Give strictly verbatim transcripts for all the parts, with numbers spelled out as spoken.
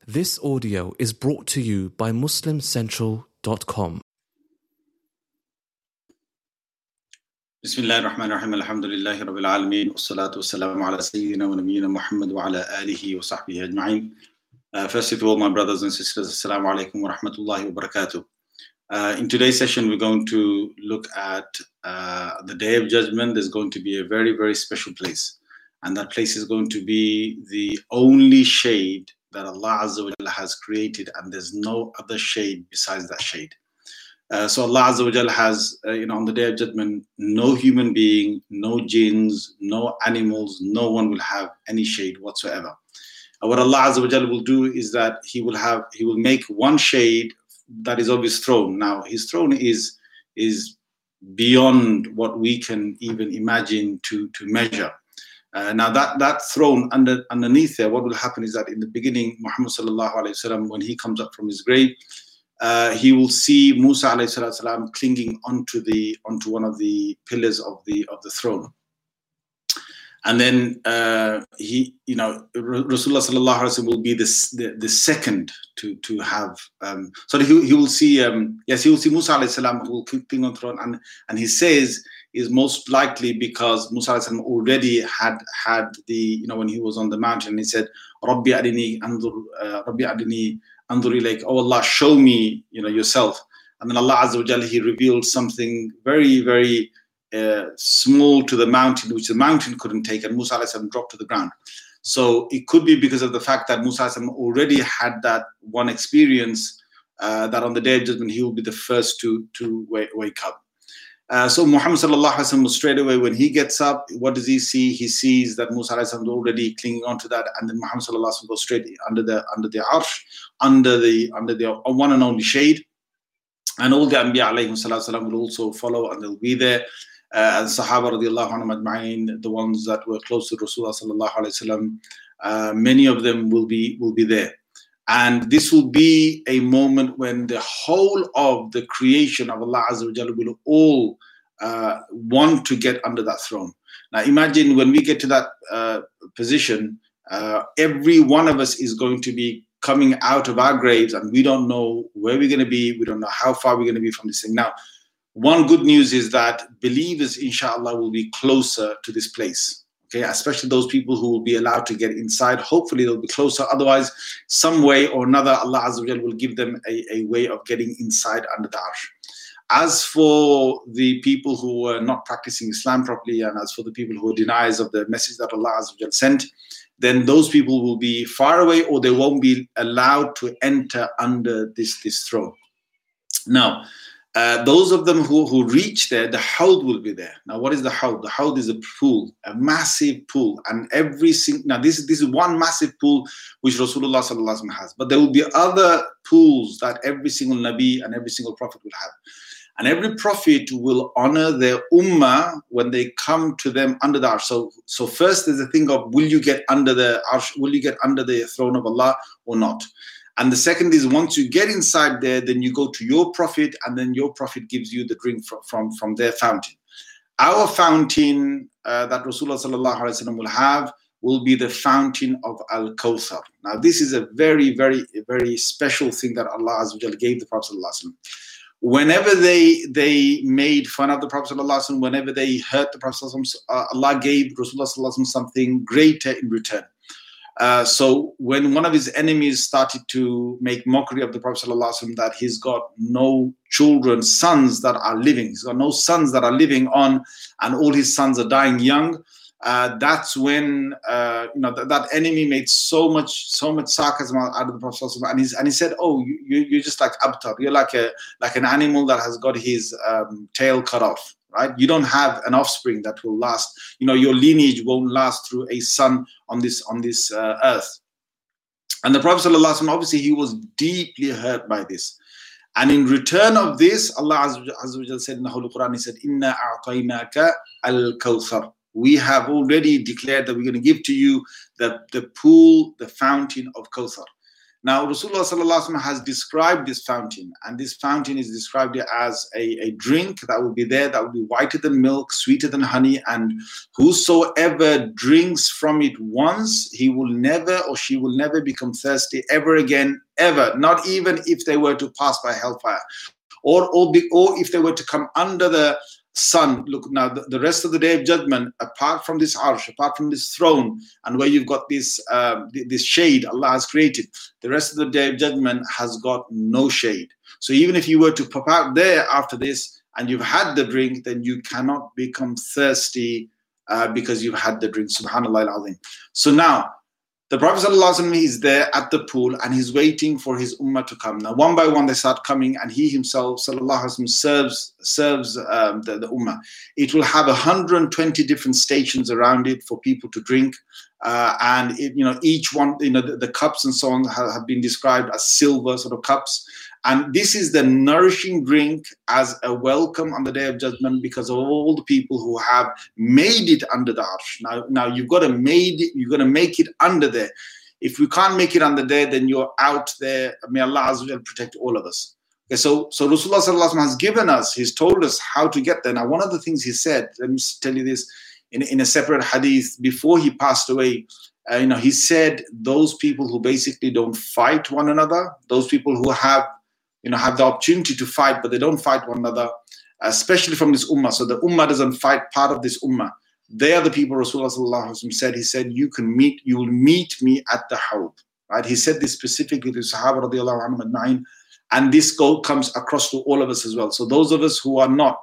This audio is brought to you by Muslim Central dot com. Bismillah ar-Rahman ar-Rahim, alhamdulillahi rabbil alameen, wassalatu wassalamu ala sayyidina wa nabiyyina Muhammad wa ala alihi wa sahbihi ajma'in. Uh, first of all, my brothers and sisters, assalamu alaikum wa rahmatullahi wa barakatuh. Uh, in today's session, we're going to look at uh, the Day of Judgment. There's going to be a very, very special place. And that place is going to be the only shade that Allah Azza wa Jalla has created, and there's no other shade besides that shade. Uh, so Allah Azza wa Jalla has, uh, you know, on the Day of Judgment, no human being, no jinns, no animals, no one will have any shade whatsoever. Uh, what Allah Azza wa Jalla will do is that He will have, He will make one shade that is of His throne. Now, His throne is is beyond what we can even imagine to to measure. Uh, now that, that throne under, underneath there, what will happen is that in the beginning, Muhammad sallallahu alayhi wasallam, when he comes up from his grave, uh, he will see Musa alayhi salam clinging onto the onto one of the pillars of the of the throne. And then uh, he, you know, Rasulullah sallallahu alayhi wasallam will be this, the the second to to have. Um, so he he will see um, yes he will see Musa alayhi salam who will cling on the throne, and and he says, is most likely because Musa alayhi salam already had had the, you know, when he was on the mountain, he said, Rabbi arini anzur, uh, Rabbi arini anzur ilayk, oh Allah, show me, you know, yourself. And then Allah Azza wa Jalla, He revealed something very, very uh, small to the mountain, which the mountain couldn't take, and Musa alayhi salam dropped to the ground. So it could be because of the fact that Musa alayhi salam already had that one experience, uh, that on the Day of Judgment, he will be the first to, to wake, wake up. Uh, so Muhammad sallallahu alaihi wasallam, straight away when he gets up, what does he see? He sees that Musa alaihi salam is already clinging onto that, and then Muhammad sallallahu alaihi wasallam goes straight under the under the arsh, under the under the one and only shade, and all the Anbiya alayhi salatu will also follow, and they'll be there. Uh, and Sahaba radiallahu anhum ajma'in, the ones that were close to Rasulullah sallallahu alaihi wasallam, uh, many of them will be will be there. And this will be a moment when the whole of the creation of Allah Azza wa Jalla will all uh, want to get under that throne. Now imagine when we get to that uh, position, uh, every one of us is going to be coming out of our graves, and we don't know where we're going to be. We don't know how far we're going to be from this thing. Now, one good news is that believers, inshallah, will be closer to this place. Okay, especially those people who will be allowed to get inside. Hopefully they'll be closer. Otherwise, some way or another, Allah Azza wa Jalla will give them a, a way of getting inside under the arsh. As for the people who are not practicing Islam properly, and as for the people who are deniers of the message that Allah Azza wa Jalla sent, then those people will be far away, or they won't be allowed to enter under this, this throne. Now, Uh, those of them who, who reach there, the Hawd will be there. Now, what is the Hawd? The Hawd is a pool, a massive pool. And every single, now this is, this is one massive pool which Rasulullah sallallahu alaihi wasallam has. But there will be other pools that every single Nabi and every single Prophet will have. And every Prophet will honor their ummah when they come to them under the arsh. So, so first there's a thing of, will you get under the arsh? Will you get under the throne of Allah or not? And the second is, once you get inside there, then you go to your Prophet, and then your Prophet gives you the drink from, from, from their fountain. Our fountain uh, that Rasulullah sallallahu alaihi wasallam will have will be the fountain of Al-Kawthar. Now, this is a very, very, very special thing that Allah Azza wa Jalla gave the Prophet sallallahu alaihi wasallam. Whenever they they made fun of the Prophet sallallahu alaihi wasallam, whenever they hurt the Prophet sallallahu alaihi wasallam, uh, Allah gave Rasulullah sallallahu alaihi wasallam something greater in return. Uh, so when one of his enemies started to make mockery of the Prophet ﷺ, that he's got no children, sons that are living, he's got no sons that are living on, and all his sons are dying young, uh, that's when uh, you know th- that enemy made so much so much sarcasm out of the Prophet ﷺ, and, he's, and he said, "Oh, you, you're just like abtar. You're like a like an animal that has got his um, tail cut off." Right? You don't have an offspring that will last. You know, your lineage won't last through a son on this on this uh, earth. And the Prophet ﷺ, obviously, he was deeply hurt by this. And in return of this, Allah Azza wa Jalla said in the Holy Quran, He said, "Inna a'tainaka al-kawthar." We have already declared that we're going to give to you the, the pool, the fountain of Kawthar. Now, Rasulullah sallallahu alaihi wasallam has described this fountain, and this fountain is described as a, a drink that will be there, that will be whiter than milk, sweeter than honey, and whosoever drinks from it once, he will never or she will never become thirsty ever again, ever, not even if they were to pass by hellfire, or, or, be, or if they were to come under the sun. Look, now the, the rest of the day of judgment, apart from this arsh, apart from this throne, and where you've got this uh, this shade Allah has created, the rest of the day of judgment has got no shade. So even if you were to pop out there after this and you've had the drink, then you cannot become thirsty uh, because you've had the drink. Subhanallah al-Azim. So now the Prophet ﷺ is there at the pool and he's waiting for his ummah to come. Now, one by one, they start coming, and he himself, sallallahu alaihi wasallam, serves serves um, the, the ummah. It will have one hundred twenty different stations around it for people to drink, uh, and it, you know, each one, you know, the, the cups and so on have, have been described as silver sort of cups. And this is the nourishing drink as a welcome on the day of judgment because of all the people who have made it under the arsh. Now, now you've got to made it, you've got to make it under there. If we can't make it under there, then you're out there. May Allah Azza wa Jalla protect all of us. Okay, so so Rasulullah sallallahu alaihi wasallam has given us, he's told us how to get there. Now, one of the things he said, let me tell you this, in, in a separate hadith, before he passed away, uh, you know, he said those people who basically don't fight one another, those people who have you know, have the opportunity to fight, but they don't fight one another, especially from this ummah. So the ummah doesn't fight part of this ummah. They are the people Rasulullah sallallahu alaihi wasallam said, he said, you can meet, you will meet me at the hawd, right? He said this specifically to Sahaba radiallahu anhum ajma'in, and this goal comes across to all of us as well. So those of us who are not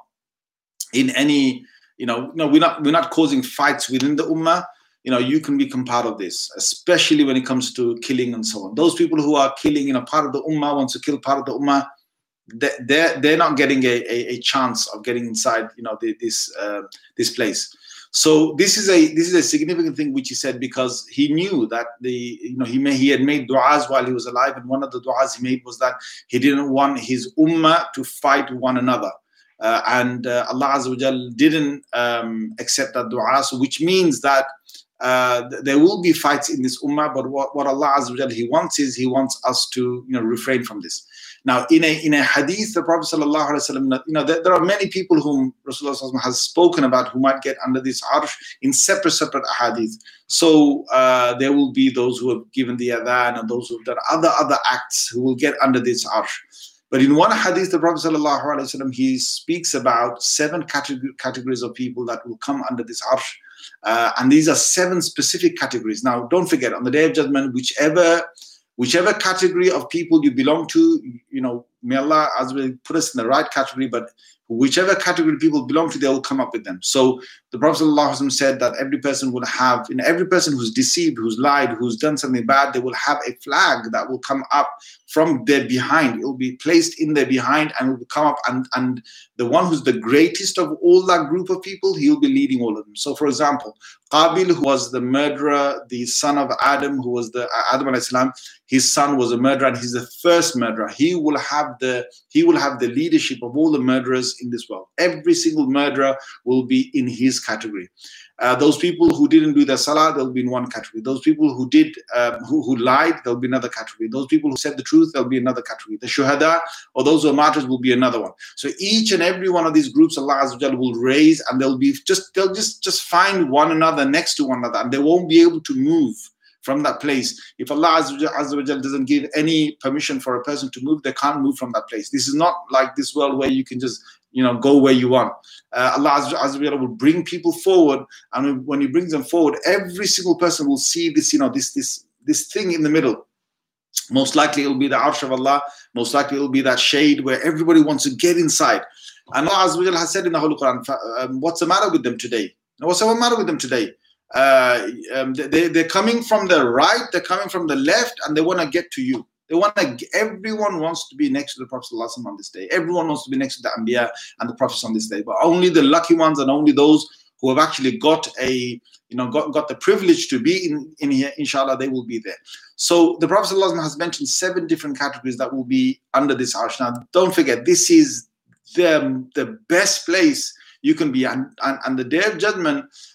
in any, you know, no, we're not, we're not causing fights within the ummah, you know, you can become part of this, especially when it comes to killing and so on. Those people who are killing, you know, part of the ummah, wants to kill part of the ummah, they're, they're not getting a, a, a chance of getting inside, you know, the, this uh, this place. So this is a this is a significant thing which he said, because he knew that the, you know, he may, he had made du'as while he was alive, and one of the du'as he made was that he didn't want his ummah to fight one another. Uh, and uh, Allah Azza wa Jal didn't um, accept that du'a, so which means that Uh, there will be fights in this ummah, but what, what Allah Azza wa Jalla, he wants is he wants us to, you know, refrain from this. Now, in a in a hadith, the Prophet sallallahu alaihi wasallam, you know, there, there are many people whom Rasulullah sallallahu alaihi wasallam has spoken about who might get under this arsh in separate separate hadith. So uh, there will be those who have given the adhan and those who have done other other acts who will get under this arsh. But in one hadith, the Prophet sallallahu alaihi wasallam, he speaks about seven category, categories of people that will come under this arsh. Uh, and these are seven specific categories. Now, don't forget, on the day of judgment, whichever whichever category of people you belong to, you know, may Allah Azza wa Jalla put us in the right category, but whichever category people belong to, they will come up with them. So the Prophet ﷺ said that every person will have, you know, every person who's deceived, who's lied, who's done something bad, they will have a flag that will come up from their behind. It will be placed in their behind and it will come up, and, and the one who's the greatest of all that group of people, he'll be leading all of them. So for example, Qabil, who was the murderer, the son of Adam, who was the uh, Adam alayhi salam, his son was a murderer, and he's the first murderer. He will have the he will have the leadership of all the murderers in this world. Every single murderer will be in his category. Uh, those people who didn't do their salah, they'll be in one category. Those people who did, um, who, who lied, there'll be another category. Those people who said the truth, there'll be another category. The shuhada, or those who are martyrs, will be another one. So each and every one of these groups, Allah Azza wa Jalla will raise, and they'll be just, they'll just, just find one another next to one another, and they won't be able to move from that place. If Allah Azza wa Jalla doesn't give any permission for a person to move, they can't move from that place. This is not like this world where you can just, you know, go where you want. Uh, Allah Azza wa Jalla will bring people forward, and when He brings them forward, every single person will see this, you know, this this this thing in the middle. Most likely it will be the arsh of Allah. Most likely it will be that shade where everybody wants to get inside. And Allah Azza wa Jalla has said in the Holy Quran, um, what's the matter with them today? What's the matter with them today? Uh, um, they, they're coming from the right, they're coming from the left, and they want to get to you. They want to, everyone wants to be next to the Prophet ﷺ on this day. Everyone wants to be next to the Anbiya and the Prophets on this day. But only the lucky ones, and only those who have actually got a, you know, got, got the privilege to be in, in here, inshallah, they will be there. So the Prophet ﷺ has mentioned seven different categories that will be under this arsh. Now, don't forget, this is the, the best place you can be. And, and, and the day of judgment,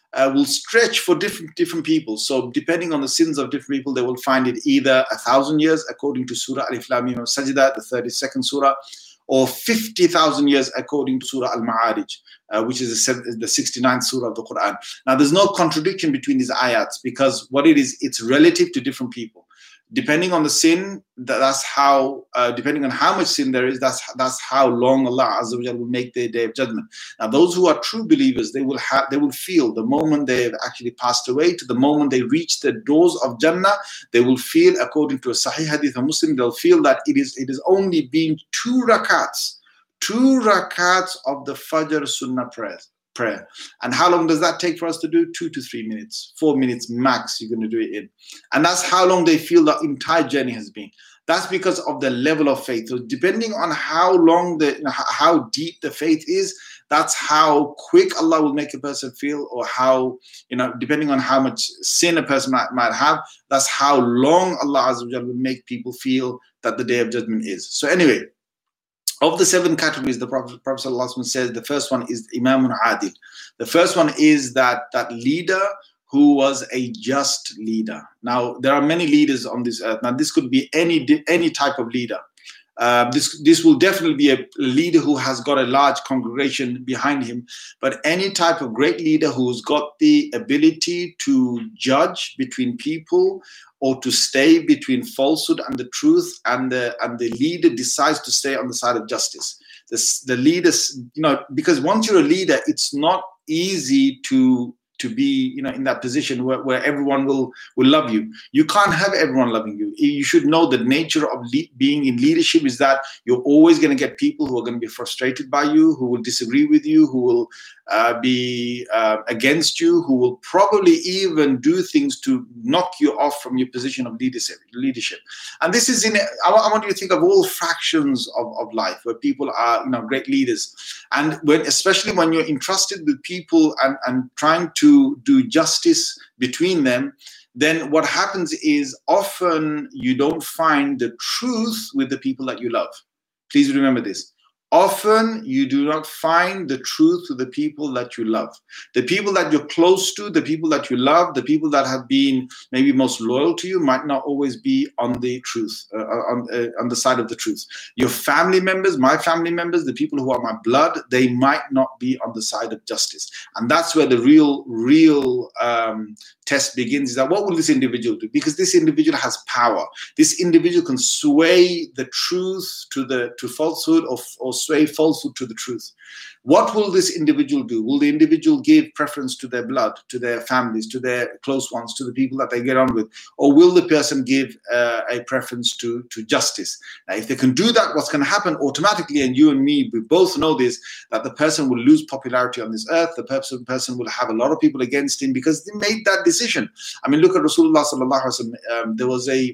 uh, will stretch for different different people. So depending on the sins of different people, they will find it either a thousand years, according to Surah Alif Lam Mim Sajda, the thirty-second surah, or fifty thousand years, according to Surah Al-Ma'arij, uh, which is the, the sixty-ninth surah of the Quran. Now, there's no contradiction between these ayats, because what it is, it's relative to different people. Depending on the sin, that's how, uh, depending on how much sin there is, that's that's how long Allah Azza wa Jalla will make their day of judgment. Now, those who are true believers, they will have, they will feel the moment they have actually passed away to the moment they reach the doors of Jannah, they will feel, according to a Sahih Hadith of Muslim, they'll feel that it is it is only been two rakats, two rakats of the Fajr Sunnah prayers. Prayer. And how long does that take for us to do? Two to three minutes, four minutes max, you're going to do it in. And that's how long they feel the entire journey has been. That's because of the level of faith. So depending on how long, the, you know, how deep the faith is, that's how quick Allah will make a person feel, or how, you know, depending on how much sin a person might, might have, that's how long Allah Azza wa Jalla will make people feel that the day of judgment is. So anyway, of the seven categories, the Prophet, Prophet ﷺ says the first one is Imamun Adil. The first one is that that leader who was a just leader. Now, there are many leaders on this earth. Now, this could be any any type of leader. Uh, this this will definitely be a leader who has got a large congregation behind him. But any type of great leader who's got the ability to judge between people, or to stay between falsehood and the truth, and the and the leader decides to stay on the side of justice. This, the leaders, you know, because once you're a leader, it's not easy to to be, you know, in that position where, where everyone will will love you. You can't have everyone loving you. You should know the nature of le- being in leadership is that you're always going to get people who are going to be frustrated by you, who will disagree with you, who will uh, be uh, against you, who will probably even do things to knock you off from your position of leadership. Leadership, and this is in. I want you to think of all fractions of, of life where people are, you know, great leaders, and when, especially when you're entrusted with people and and trying to do justice between them, then what happens is often you don't find the truth with the people that you love. Please remember this. Often you do not find the truth with the people that you love. The people that you're close to, the people that you love, the people that have been maybe most loyal to you might not always be on the truth, uh, on, uh, on the side of the truth. Your family members, my family members, the people who are my blood, they might not be on the side of justice. And that's where the real, real um, test begins, is that what will this individual do? Because this individual has power. This individual can sway the truth to the to falsehood, or, or sway falsehood to the truth. What will this individual do? Will the individual give preference to their blood, to their families, to their close ones, to the people that they get on with? Or will the person give uh, a preference to, to justice? Now, if they can do that, what's going to happen automatically, and you and me, we both know this, that the person will lose popularity on this earth. The person, person will have a lot of people against him because they made that decision. I mean, look at Rasulullah sallallahu alaihi wasallam. Um, there was a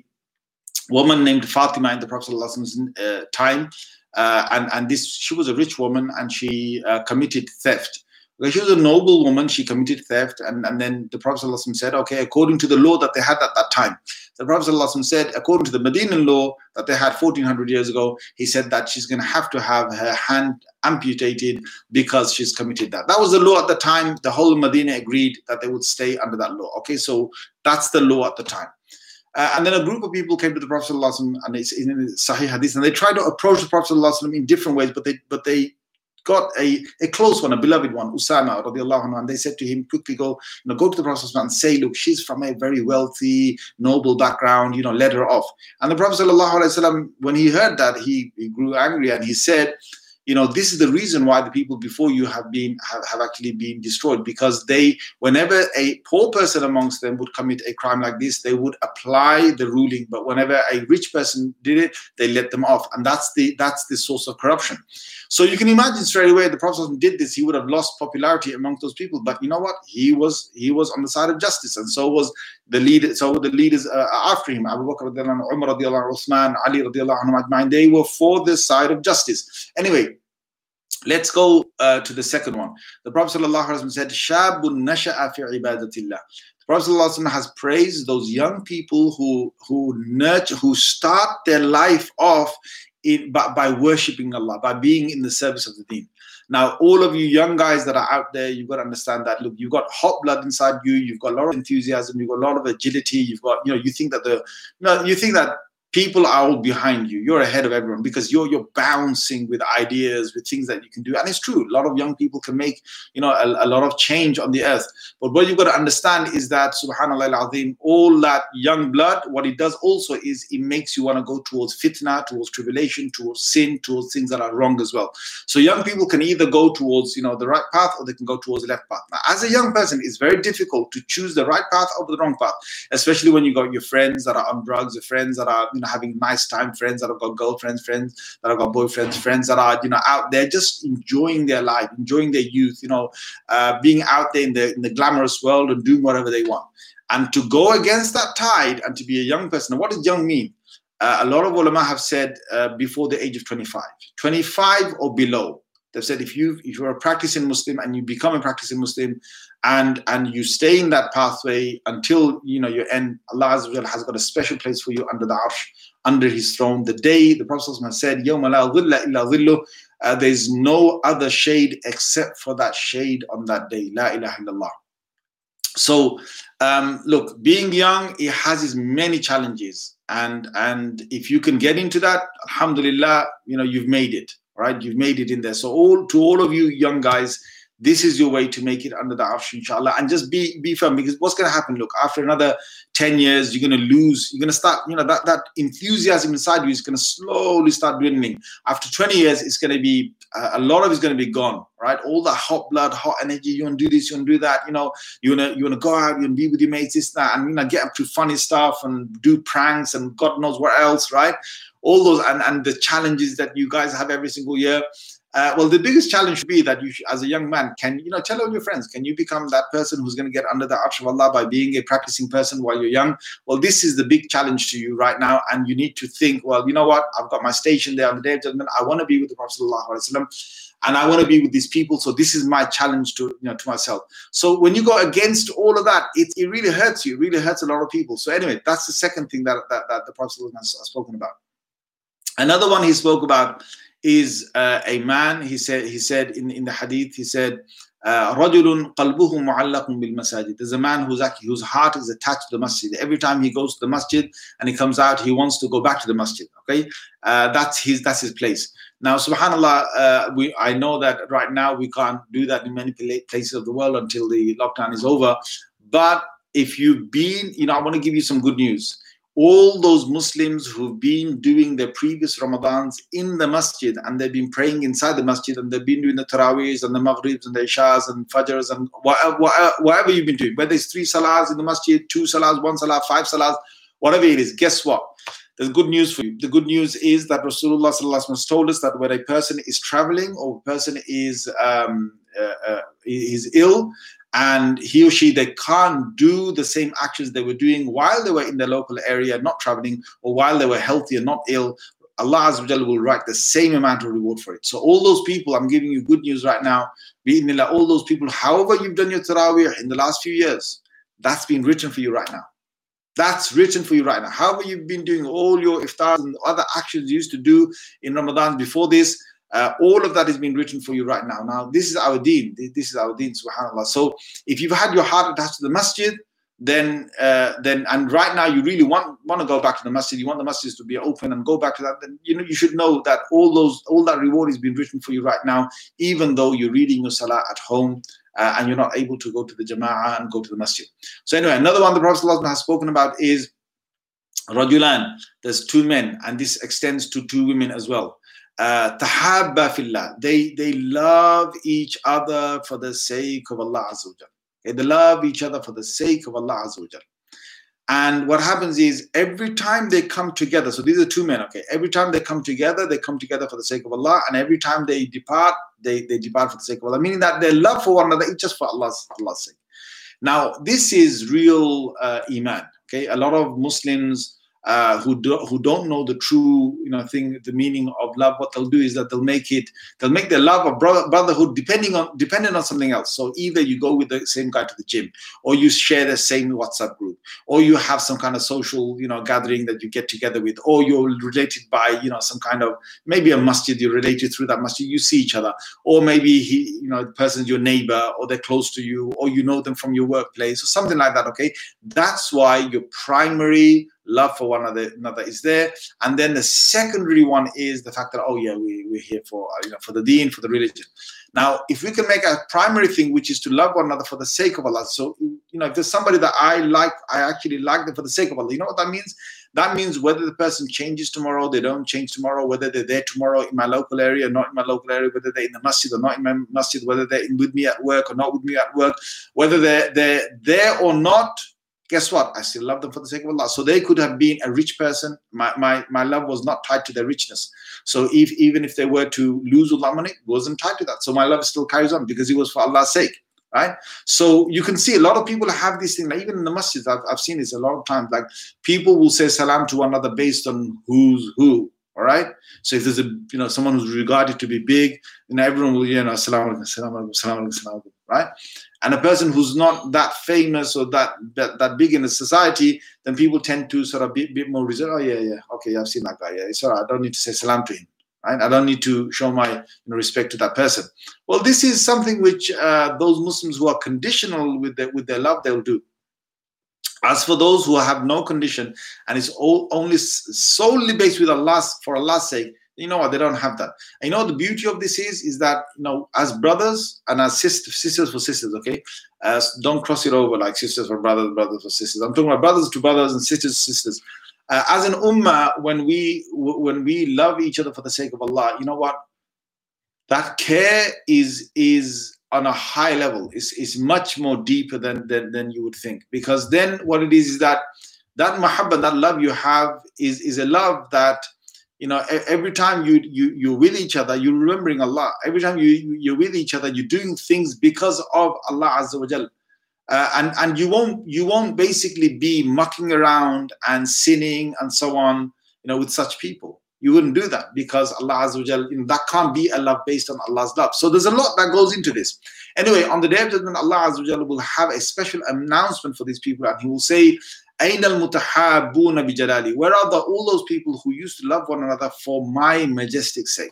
woman named Fatima in the Prophet sallallahu alaihi wasallam's uh, time. Uh, and, and this, she was a rich woman, and she uh, committed theft. Well, she was a noble woman, she committed theft, and, and then the Prophet ﷺ said, okay, according to the law that they had at that time, the Prophet ﷺ said, according to the Medinan law that they had fourteen hundred years ago, he said that she's going to have to have her hand amputated because she's committed that. That was the law at the time. The whole Medina agreed that they would stay under that law. Okay, so that's the law at the time. Uh, and then a group of people came to the Prophet ﷺ, and it's in Sahih Hadith, and they tried to approach the Prophet ﷺ in different ways, but they but they got a, a close one, a beloved one, Usama radiallahu anhu, and they said to him, quickly go, you know, go to the Prophet ﷺ and say, look, she's from a very wealthy, noble background, you know, let her off. And the Prophet ﷺ, when he heard that, he, he grew angry, and he said, you know, this is the reason why the people before you have been have, have actually been destroyed, because they, whenever a poor person amongst them would commit a crime like this, they would apply the ruling. But whenever a rich person did it, they let them off, and that's the that's the source of corruption. So you can imagine straight away, the Prophet did this, he would have lost popularity amongst those people. But you know what? He was he was on the side of justice, and so was the leader. So the leaders uh, after him, Abu Bakr radiallahu anhu, Umar radiallahu anhu, Uthman, Ali radiallahu anhu, they were for the side of justice. Anyway, let's go uh, to the second one. The Prophet ﷺ said, "Shabun nasha'a fi ibadatillah." The Prophet ﷺ has praised those young people who who nurture, who start their life off in, by, by worshipping Allah, by being in the service of the Deen. Now, all of you young guys that are out there, you've got to understand that, look, you've got hot blood inside you, you've got a lot of enthusiasm, you've got a lot of agility, you've got, you know, you think that the, you know, you think that people are all behind you. You're ahead of everyone because you're you're bouncing with ideas, with things that you can do. And it's true. A lot of young people can make, you know, a, a lot of change on the earth. But what you've got to understand is that, subhanallah al-azim, all that young blood, what it does also is it makes you want to go towards fitna, towards tribulation, towards sin, towards things that are wrong as well. So young people can either go towards, you know, the right path, or they can go towards the left path. Now, as a young person, it's very difficult to choose the right path over the wrong path, especially when you got your friends that are on drugs, your friends that are, you know, having nice time, friends that have got girlfriends, friends that have got boyfriends, friends that are, you know, out there just enjoying their life, enjoying their youth, you know, uh, being out there in the in the glamorous world and doing whatever they want. And to go against that tide and to be a young person, what does young mean? Uh, a lot of ulama have said uh, before the age of twenty-five, twenty-five or below. They've said if you if you're a practicing Muslim and you become a practicing Muslim, and and you stay in that pathway until, you know, you end, Allah Azza wa Jalla has got a special place for you under the arsh, under His throne. The day the Prophet said, "Yawma la dhilla illa dhilluh," uh, there's no other shade except for that shade on that day. La ilaha illallah. So, um, look, being young, it has its many challenges, and and if you can get into that, alhamdulillah, you know, you've made it, right? You've made it in there. So, all to all of you young guys, this is your way to make it under the arsh, inshallah, and just be be firm, because what's going to happen? Look, after another ten years, you're going to lose. You're going to start, you know, that that enthusiasm inside you is going to slowly start dwindling. After twenty years, it's going to be uh, a lot of it's going to be gone, right? All the hot blood, hot energy. You want to do this, you want to do that. You know, you want to you want to go out, you want to be with your mates, this, that, and, you know, get up to funny stuff and do pranks and God knows what else, right? All those and and the challenges that you guys have every single year. Uh, well, the biggest challenge should be that you, should, as a young man, can, you know, tell all your friends, can you become that person who's going to get under the arsh of Allah by being a practicing person while you're young? Well, this is the big challenge to you right now, and you need to think, well, you know what, I've got my station there on the Day of Judgment. I want to be with the Prophet ﷺ, and I want to be with these people. So this is my challenge to, you know, to myself. So when you go against all of that, it, it really hurts you. It really hurts a lot of people. So anyway, that's the second thing that that, that the Prophet ﷺ has spoken about. Another one he spoke about is uh, a man. He said he said in, in the hadith, he said, رَجُلٌ قَلْبُهُ مُعَلَّقٌ بِالْمَسَاجِدِ. There's a man who's actually, whose heart is attached to the masjid. Every time he goes to the masjid and he comes out, he wants to go back to the masjid. Okay, uh, that's his that's his place. Now, subhanallah, uh, we I know that right now we can't do that in many places of the world until the lockdown is over. But if you've been, you know, I want to give you some good news. All those Muslims who've been doing their previous Ramadans in the masjid, and they've been praying inside the masjid, and they've been doing the Taraweehs and the Maghribs and the Ishas and Fajrs and whatever, whatever you've been doing, whether it's three salahs in the masjid, two salahs, one salah, five salahs, whatever it is, guess what? There's good news for you. The good news is that Rasulullah sallallahu alaihi wasallam has told us that when a person is traveling or a person is um, uh, uh, is ill, and he or she, they can't do the same actions they were doing while they were in the local area, not traveling, or while they were healthy and not ill, Allah Azza wa Jalla will write the same amount of reward for it. So all those people, I'm giving you good news right now, bi'idhnillah, all those people, however you've done your Taraweeh in the last few years, that's been written for you right now. That's written for you right now. However you've been doing all your iftars and other actions you used to do in Ramadan before this, Uh, all of that is being written for you right now. Now, this is our deen. This is our deen, subhanAllah. So if you've had your heart attached to the masjid, then, uh, then, and right now you really want, want to go back to the masjid, you want the masjids to be open and go back to that, then, you know, you should know that all those, all that reward is being written for you right now, even though you're reading your salah at home uh, and you're not able to go to the jama'ah and go to the masjid. So anyway, another one the Prophet ﷺ has spoken about is Rajulan. There's two men, and this extends to two women as well. Tahabba fillah. They they love each other for the sake of Allah Azza wa Jal. Okay, they love each other for the sake of Allah Azza wa Jal. And what happens is every time they come together, so these are two men, okay, every time they come together, they come together for the sake of Allah, and every time they depart, they, they depart for the sake of Allah, meaning that their love for one another is just for Allah's, Allah's sake. Now, this is real uh, iman, okay? A lot of Muslims, uh, who do, who don't know the true, you know, thing, the meaning of love, what they'll do is that they'll make it, they'll make their love of brother, brotherhood depending on dependent on something else. So either you go with the same guy to the gym, or you share the same WhatsApp group, or you have some kind of social, you know, gathering that you get together with, or you're related by, you know, some kind of, maybe a masjid, you're related through that masjid, you see each other, or maybe he, you know, the person's your neighbor, or they're close to you, or you know them from your workplace, or something like that. Okay, that's why your primary love for one another, another is there. And then the secondary one is the fact that, oh yeah, we, we're here for, you know, for the deen, for the religion. Now, if we can make a primary thing, which is to love one another for the sake of Allah. So, you know, if there's somebody that I like, I actually like them for the sake of Allah. You know what that means? That means whether the person changes tomorrow, they don't change tomorrow, whether they're there tomorrow in my local area, not in my local area, whether they're in the masjid or not in my masjid, whether they're in with me at work or not with me at work, whether they're, they're there or not, guess what? I still love them for the sake of Allah. So they could have been a rich person. My my, my love was not tied to their richness. So if even if they were to lose all that money, it wasn't tied to that. So my love still carries on because it was for Allah's sake, right? So you can see a lot of people have this thing. Like even in the masjid, I've, I've seen this a lot of times. Like people will say salam to one another based on who's who. All right. So if there's a, you know, someone who's regarded to be big, you know, everyone will, you know, assalamu alaikum, assalamu alaikum, assalamu alaikum, right? And a person who's not that famous or that that, that big in the society, then people tend to sort of be a bit more reserved. Oh yeah, yeah, okay, yeah, I've seen that guy. Yeah, it's all right. I don't need to say salam to him, right? I don't need to show my, you know, respect to that person. Well, this is something which uh, those Muslims who are conditional with their with their love, they'll do. As for those who have no condition and it's all, only solely based with Allah, for Allah's sake, you know what, they don't have that. And you know the beauty of this is, is that, you know, as brothers and as sisters, sisters for sisters, okay? As don't cross it over like sisters for brothers, brothers for sisters. I'm talking about brothers to brothers and sisters to sisters. Uh, as an ummah, when we when we love each other for the sake of Allah, you know what? That care is is on a high level. It's, it's much more deeper than, than than you would think. Because then what it is is that that mahabbah, that love you have is, is a love that, you know, every time you, you, you're with each other, you're remembering Allah. Every time you, you're with each other, you're doing things because of Allah Azza wa Jal. Uh, and, and you won't, you won't basically be mucking around and sinning and so on, you know, with such people. You wouldn't do that because Allah Azza wa Jal, you know, that can't be a love based on Allah's love. So there's a lot that goes into this. Anyway, on the Day of Judgment, Allah Azza wa Jal will have a special announcement for these people, and He will say, أَيْنَ الْمُتَحَابُونَ بِجَلَالِي? Where are the, all those people who used to love one another for my majestic sake?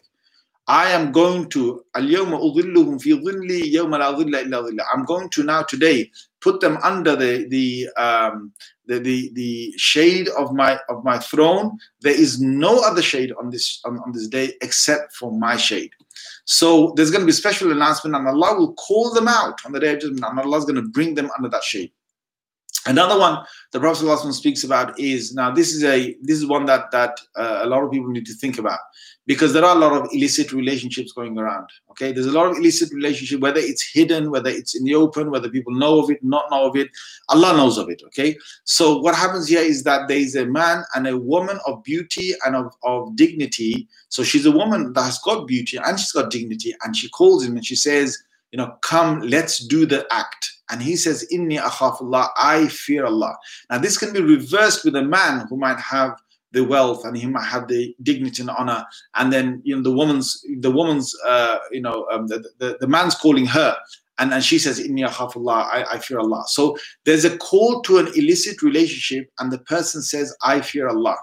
I am going to الْيَوْمَ أُظِلُّهُمْ فِي ظِلِّي يَوْمَ لَا ظِلَّ إِلَّا ظِلَّ. I'm going to now today put them under the the um the the, the shade of my of my throne. There is no other shade on this on, on this day except for my shade. So there's going to be a special announcement, and Allah will call them out on the Day of Judgment, and Allah is going to bring them under that shade. Another one the Prophet ﷺ speaks about is, now this is a this is one that that uh, a lot of people need to think about, because there are a lot of illicit relationships going around. Okay, there's a lot of illicit relationship, whether it's hidden, whether it's in the open, whether people know of it, not know of it. Allah knows of it. Okay, so what happens here is that there is a man and a woman of beauty and of, of dignity. So she's a woman that has got beauty and she's got dignity, and she calls him and she says, you know, come, let's do the act. And he says, Inni akhafullah, I fear Allah. Now this can be reversed with a man who might have the wealth and he might have the dignity and honor, and then, you know, the woman's the woman's uh, you know um, the, the the man's calling her, and, and she says, Inni akhafullah, I, I fear Allah. So there's a call to an illicit relationship, and the person says, I fear Allah.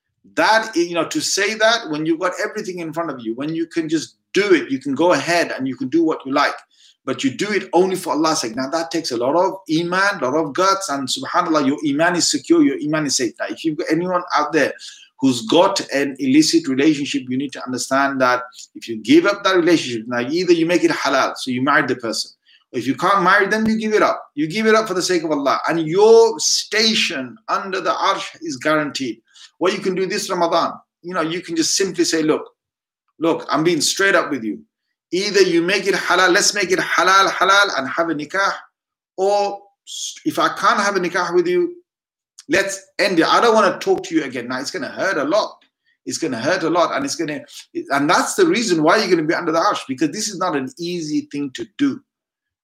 That, you know, to say that when you've got everything in front of you, when you can just do it, you can go ahead and you can do what you like, but you do it only for Allah's sake. Now that takes a lot of iman, a lot of guts, and subhanAllah, your iman is secure, your iman is safe. Now if you've got anyone out there who's got an illicit relationship, you need to understand that if you give up that relationship, now either you make it halal, so you marry the person, or if you can't marry them, you give it up. You give it up for the sake of Allah, and your station under the arsh is guaranteed. What you can do this Ramadan, you know, you can just simply say, look, look, I'm being straight up with you. Either you make it halal, let's make it halal, halal, and have a nikah, or if I can't have a nikah with you, let's end it. I don't want to talk to you again. Now it's going to hurt a lot. It's going to hurt a lot, and it's going to, and that's the reason why you're going to be under the arsh, because this is not an easy thing to do.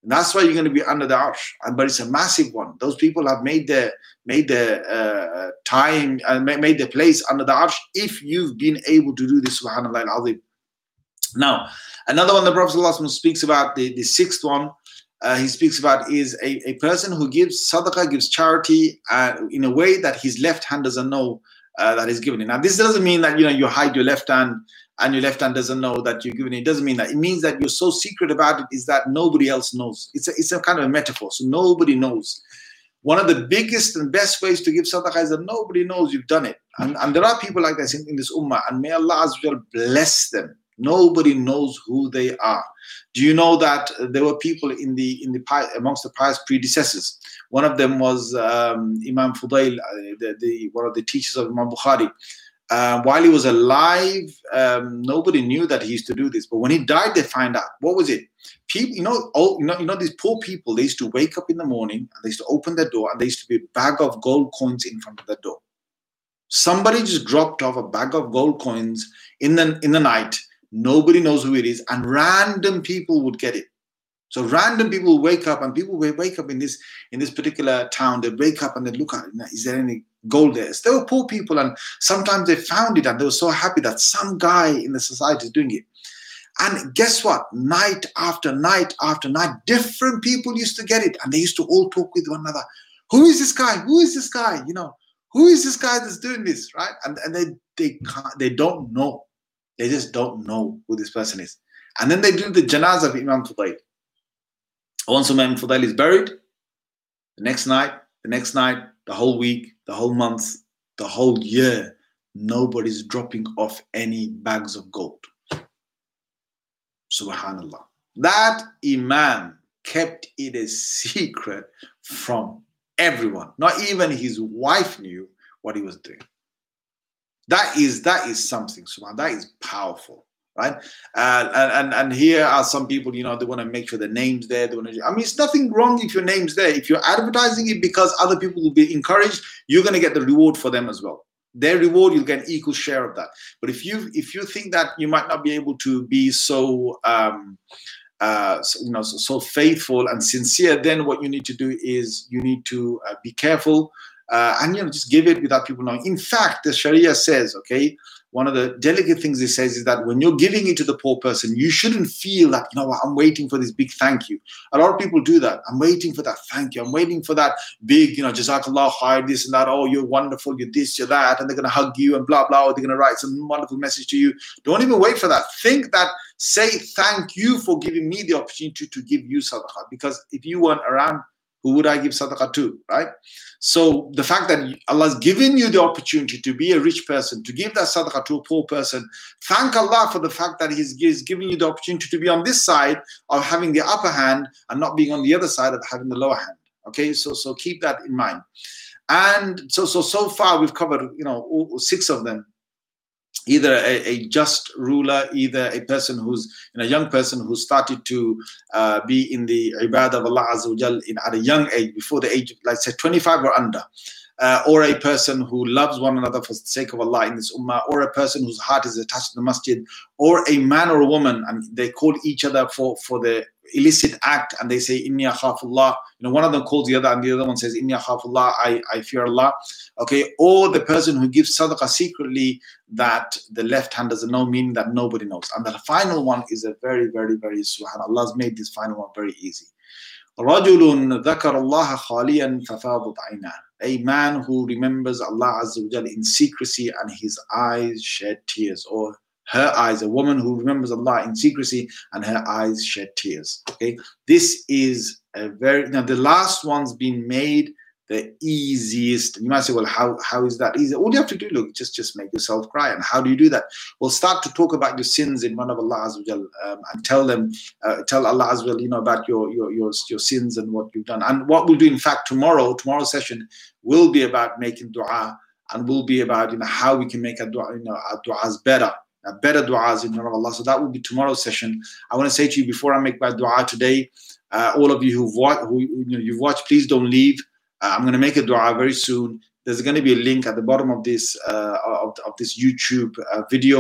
And that's why you're going to be under the arsh. And but it's a massive one. Those people have made their made their uh, time and uh, made their place under the arsh. If you've been able to do this, subhanallah al-azim. Now, another one the Prophet ﷺ speaks about, the, the sixth one, uh, he speaks about is a, a person who gives sadaqah, gives charity uh, in a way that his left hand doesn't know uh, that he's giving it. Now, this doesn't mean that, you know, you hide your left hand and your left hand doesn't know that you're giving it. It doesn't mean that. It means that you're so secret about it is that nobody else knows. It's a, it's a kind of a metaphor. So nobody knows. One of the biggest and best ways to give sadaqah is that nobody knows you've done it. And, and there are people like this in, in this ummah, and may Allah Azza wa Jal bless them. Nobody knows who they are. Do you know that there were people in the in the amongst the pious predecessors? One of them was um, Imam Fudail, uh, the, the one of the teachers of Imam Bukhari. Uh, while he was alive, um, nobody knew that he used to do this. But when he died, they find out. What was it? People, you know, oh, you know, you know, these poor people. They used to wake up in the morning and they used to open their door, and there used to be a bag of gold coins in front of the door. Somebody just dropped off a bag of gold coins in the in the night. Nobody knows who it is, and random people would get it. So random people wake up, and people will wake up in this in this particular town. They wake up and they look at it. Is there any gold there? So they were poor people, and sometimes they found it, and they were so happy that some guy in the society is doing it. And guess what? Night after night after night, different people used to get it, and they used to all talk with one another. Who is this guy? Who is this guy? You know, who is this guy that's doing this, right? And and they they can't, they don't know. They just don't know who this person is. And then they do the janazah of Imam Fudail. Once Imam Fudail is buried, the next night, the next night, the whole week, the whole month, the whole year, nobody's dropping off any bags of gold. Subhanallah. That Imam kept it a secret from everyone. Not even his wife knew what he was doing. That is that is something, subhanAllah. That is powerful, right? Uh, and, and and here are some people, you know, they want to make sure the name's there. They want to, I mean, it's nothing wrong if your name's there. If you're advertising it because other people will be encouraged, you're going to get the reward for them as well. Their reward, you'll get an equal share of that. But if you if you think that you might not be able to be so, um, uh, so you know, so, so faithful and sincere, then what you need to do is you need to uh, be careful. Uh, and, you know, just give it without people knowing. In fact, the Sharia says, okay, one of the delicate things it says is that when you're giving it to the poor person, you shouldn't feel that, you know, I'm waiting for this big thank you. A lot of people do that. I'm waiting for that thank you. I'm waiting for that big, you know, Jazakallah khair, this and that. Oh, you're wonderful. You're this, you're that. And they're going to hug you and blah, blah. Or they're going to write some wonderful message to you. Don't even wait for that. Think that, say thank you for giving me the opportunity to give you sadaqah. Because if you weren't around, who would I give sadaqah to, right? So the fact that Allah's given you the opportunity to be a rich person, to give that sadaqah to a poor person, thank Allah for the fact that He's, he's giving you the opportunity to be on this side of having the upper hand and not being on the other side of having the lower hand. Okay, so so keep that in mind. And so so so far we've covered, you know, all, six of them. Either a, a just ruler, either a person who's, you know, a young person who started to uh, be in the ibadah of Allah Azza wa Jal in, at a young age, before the age of, like say, twenty-five or under, uh, or a person who loves one another for the sake of Allah in this ummah, or a person whose heart is attached to the masjid, or a man or a woman, and they call each other for, for the illicit act, and they say inni akhafullah. You know, one of them calls the other, and the other one says inni akhafullah, I I fear Allah. Okay, or the person who gives sadaqah secretly that the left hand doesn't know, meaning that nobody knows. And the final one is a very, very, very subhanAllah. Allah's made this final one very easy. رَجُلٌ ذَكَرَ اللَّهَ خَالِيًا فَفَاضَتْ عَيْنَاهُ. A man who remembers Allah Azza wa Jalla in secrecy and his eyes shed tears, or her eyes, a woman who remembers Allah in secrecy and her eyes shed tears. Okay, this is a very, now the last one's been made the easiest. You might say, well, how how is that easy? All you have to do, look, just just make yourself cry. And how do you do that? Well, start to talk about your sins in front of Allah Azza wa Jal, um, and tell them, uh, tell Allah Azza wa Jal, you know, about your your your your sins and what you've done. And what we'll do, in fact, tomorrow, tomorrow's session will be about making du'a, and will be about, you know, how we can make our du'a, you know, our du'as better. Better du'as in front of Allah. So that will be tomorrow's session. I want to say to you, before I make my du'a today, uh, all of you who've watched, who you know, you've watched, please don't leave. Uh, I'm going to make a du'a very soon. There's going to be a link at the bottom of this uh, of, of this YouTube uh, video.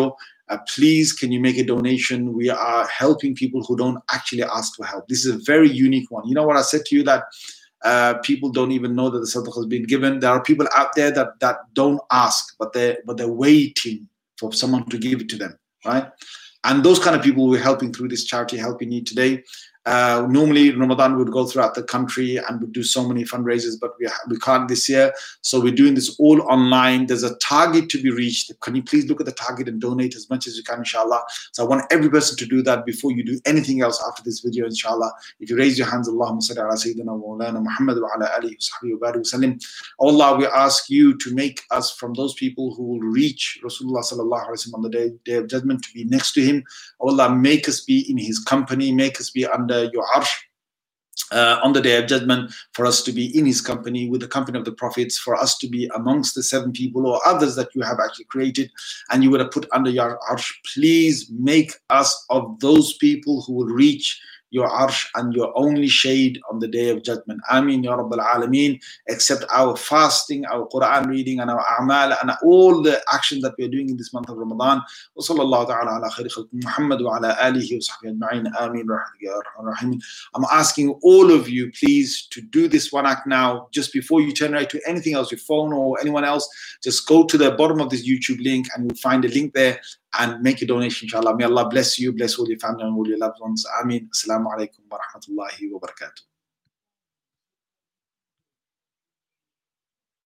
Uh, please, can you make a donation? We are helping people who don't actually ask for help. This is a very unique one. You know what I said to you, that uh, people don't even know that the sadaqah has been given. There are people out there that that don't ask, but they but they're waiting for someone to give it to them, right? And those kind of people we're helping through this charity helping need today. Uh, normally Ramadan would go throughout the country and would do so many fundraisers, but we, we can't this year. So we're doing this all online. There's a target to be reached. Can you please look at the target and donate as much as you can, inshallah? So I want every person to do that before you do anything else after this video, inshallah. If you raise your hands, Allahumma salli ala Sayyidina wa Mawlana Muhammad wa ala alihi wa sahbihi wa barik wa sallim. Allah, we ask you to make us from those people who will reach Rasulullah sallallahu alaihi wasallam on the day, day of judgment, to be next to him. Allah, make us be in his company, make us be under your arsh uh, on the day of judgment, for us to be in his company, with the company of the prophets, for us to be amongst the seven people or others that you have actually created and you would have put under your arsh. Please make us of those people who will reach your arsh and your only shade on the day of judgment. Ameen ya Rabbal Alameen. Accept our fasting, our Quran reading, and our a'mal, and all the action that we are doing in this month of Ramadan. Wa sallallahu ta'ala ala khayri khalqi Muhammad wa ala alihi wa sahbihi ajma'in. Ameen ya Arhamar Rahimin. I'm asking all of you, please, to do this one act now, just before you turn right to anything else, your phone or anyone else. Just go to the bottom of this YouTube link and you'll find a link there, and make a donation, inshallah. May Allah bless you, bless all your family and all your loved ones. Ameen. Assalamu alaikum wa rahmatullahi wa barakatuh.